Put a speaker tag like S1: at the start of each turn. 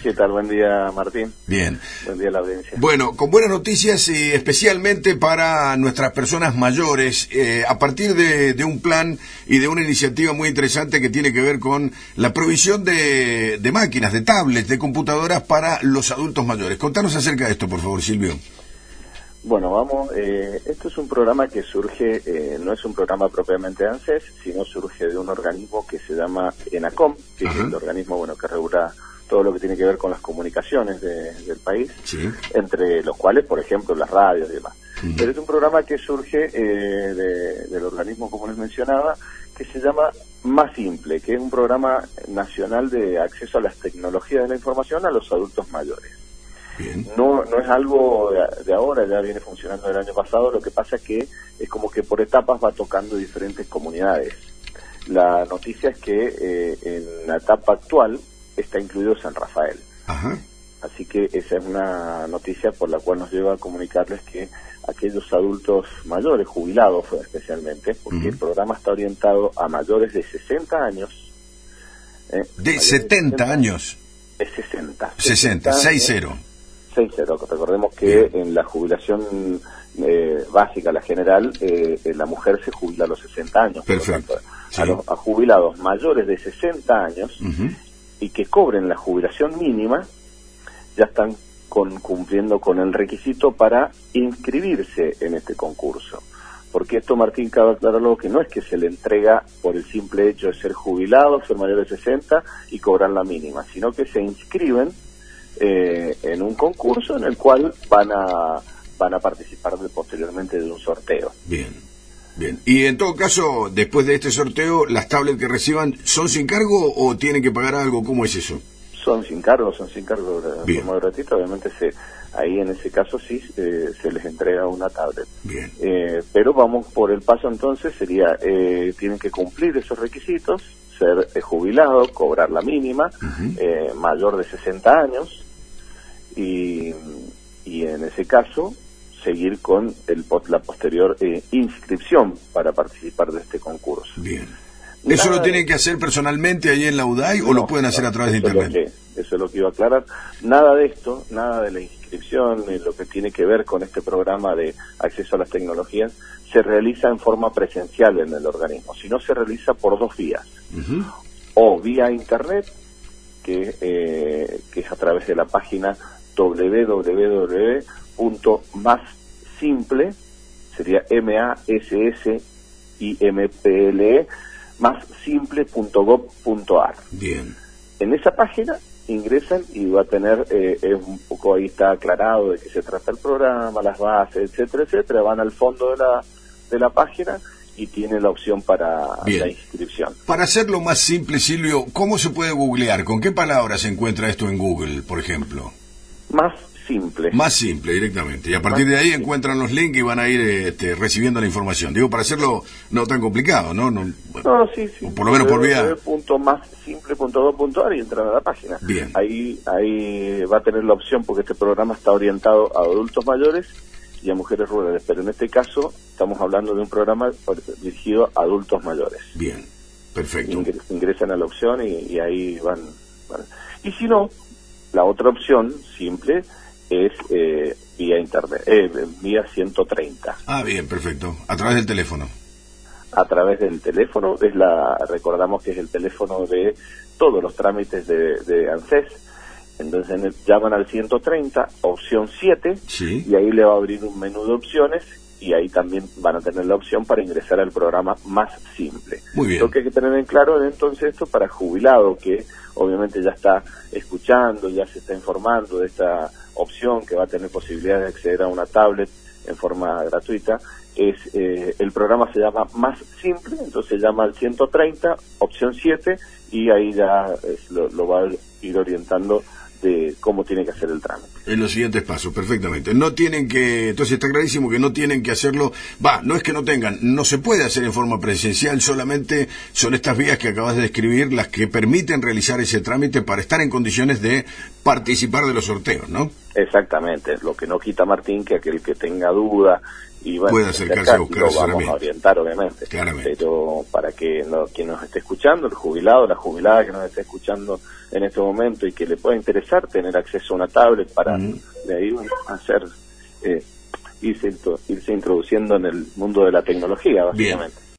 S1: ¿Qué tal? Buen día, Martín.
S2: Bien.
S1: Buen día a la audiencia.
S2: Bueno, con buenas noticias y especialmente para nuestras personas mayores, a partir de un plan y de una iniciativa muy interesante que tiene que ver con la provisión de máquinas, de tablets, de computadoras para los adultos mayores. Contanos acerca de esto, por favor, Silvio.
S1: Bueno, vamos, esto es un programa que surge, no es un programa propiamente de ANSES, sino surge de un organismo que se llama ENACOM, que es el organismo que regula todo lo que tiene que ver con las comunicaciones del país,
S2: sí,
S1: entre los cuales, por ejemplo, las radios y demás. Pero es un programa que surge del organismo, como les mencionaba, que se llama Más Simple, que es un programa nacional de acceso a las tecnologías de la información a los adultos mayores.
S2: Bien.
S1: No es algo de ahora, ya viene funcionando el año pasado, lo que pasa es que es como que por etapas va tocando diferentes comunidades. La noticia es que en la etapa actual está incluido San Rafael.
S2: Ajá.
S1: Así que esa es una noticia por la cual nos lleva a comunicarles que aquellos adultos mayores, jubilados especialmente, porque el programa está orientado a mayores de 60 años.
S2: De 70 años.
S1: De 60.
S2: 60.
S1: 6-0, recordemos que en la jubilación básica, la general, la mujer se jubila a los 60 años.
S2: Perfecto.
S1: Por lo tanto, a jubilados mayores de 60 años y que cobren la jubilación mínima, ya están cumpliendo con el requisito para inscribirse en este concurso. Porque esto, Martín, cabe aclararlo, que no es que se le entrega por el simple hecho de ser jubilados, ser mayores de 60 y cobrar la mínima, sino que se inscriben en un concurso en el cual van a participar posteriormente de un sorteo.
S2: Bien. Y en todo caso, después de este sorteo, ¿las tablets que reciban son sin cargo o tienen que pagar algo? ¿Cómo es eso?
S1: Son sin cargo de forma gratuita. Obviamente ahí en ese caso sí se les entrega una tablet.
S2: Bien.
S1: Pero vamos por el paso entonces, sería, tienen que cumplir esos requisitos, ser jubilado, cobrar la mínima, mayor de 60 años, y en ese caso seguir con la posterior inscripción para participar de este concurso.
S2: Bien. ¿Eso lo tienen que hacer personalmente allí en la UDAI o lo pueden hacer a través de internet?
S1: Eso es lo que iba a aclarar. Nada de esto, nada de la inscripción, ni lo que tiene que ver con este programa de acceso a las tecnologías, se realiza en forma presencial en el organismo, sino se realiza por dos vías. O vía internet, que es a través de la página www.massimple, sería MASSIMPLE, massimple.gov.ar.
S2: Bien.
S1: En esa página ingresan y va a tener, un poco ahí está aclarado de qué se trata el programa, las bases, etcétera, van al fondo de la página y tiene la opción para la inscripción.
S2: Para hacerlo más simple, Silvio, ¿cómo se puede googlear? ¿Con qué palabras se encuentra esto en Google, por ejemplo?
S1: Más simple.
S2: Más simple, directamente. Y a partir de ahí encuentran los links y van a ir recibiendo la información. Digo, para hacerlo no tan complicado, ¿no?
S1: Sí.
S2: Por lo menos por vía.
S1: .massimple.gov.ar y entran a la página.
S2: Bien.
S1: Ahí va a tener la opción, porque este programa está orientado a adultos mayores y a mujeres rurales, pero en este caso estamos hablando de un programa dirigido a adultos mayores.
S2: Bien, perfecto.
S1: Ingresan a la opción y ahí van. Y si no, la otra opción simple es vía internet, vía 130.
S2: Bien, perfecto. A través del teléfono.
S1: A través del teléfono, recordamos que es el teléfono de todos los trámites de ANSES. Entonces llaman al 130, opción 7, y ahí le va a abrir un menú de opciones, y ahí también van a tener la opción para ingresar al programa Más Simple.
S2: Muy bien.
S1: Lo que hay que tener en claro entonces esto para jubilado, que obviamente ya está escuchando, ya se está informando de esta opción que va a tener posibilidad de acceder a una tablet en forma gratuita, el programa se llama Más Simple, entonces llama al 130, opción 7, y ahí ya lo va a ir orientando de cómo tiene que hacer el trámite.
S2: En los siguientes pasos, perfectamente. No tienen que, entonces está clarísimo que no tienen que hacerlo, no es que no tengan, no se puede hacer en forma presencial, solamente son estas vías que acabas de describir las que permiten realizar ese trámite para estar en condiciones de participar de los sorteos, ¿no?
S1: Exactamente, lo que no quita, Martín, que aquel que tenga duda y bueno,
S2: puede acercarse a buscar
S1: lo
S2: asesoramiento.
S1: vamos a orientar, obviamente.
S2: Claramente.
S1: Pero para que quien nos esté escuchando, el jubilado, la jubilada que nos esté escuchando en este momento y que le pueda interesar tener acceso a una tablet para de ahí hacer irse introduciendo en el mundo de la tecnología, básicamente.
S2: Bien.